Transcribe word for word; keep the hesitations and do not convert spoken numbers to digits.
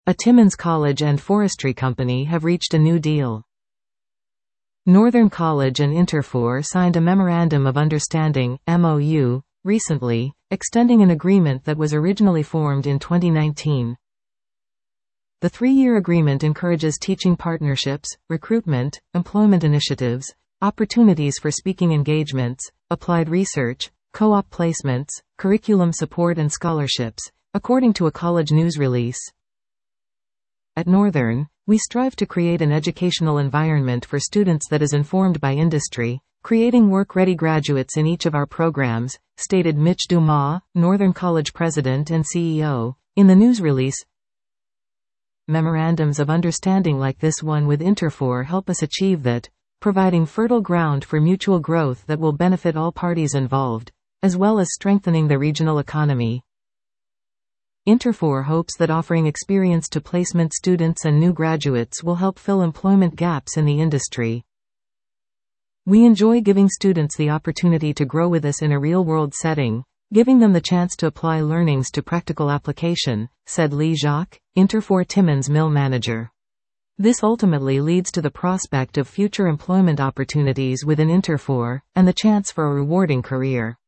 A Timmins College and Forestry Company have reached a new deal. Northern College and Interfor signed a Memorandum of Understanding (M O U) recently, extending an agreement that was originally formed in twenty nineteen. The three-year agreement encourages teaching partnerships, recruitment, employment initiatives, opportunities for speaking engagements, applied research, co-op placements, curriculum support and scholarships, according to a college news release. At Northern, we strive to create an educational environment for students that is informed by industry, creating work-ready graduates in each of our programs, stated Mitch Dumas, Northern College president and C E O, in the news release. Memorandums of understanding like this one with Interfor help us achieve that, providing fertile ground for mutual growth that will benefit all parties involved, as well as strengthening the regional economy. Interfor hopes that offering experience to placement students and new graduates will help fill employment gaps in the industry. We enjoy giving students the opportunity to grow with us in a real-world setting, giving them the chance to apply learnings to practical application, said Lee Jacques, Interfor Timmins Mill manager. This ultimately leads to the prospect of future employment opportunities within Interfor, and the chance for a rewarding career.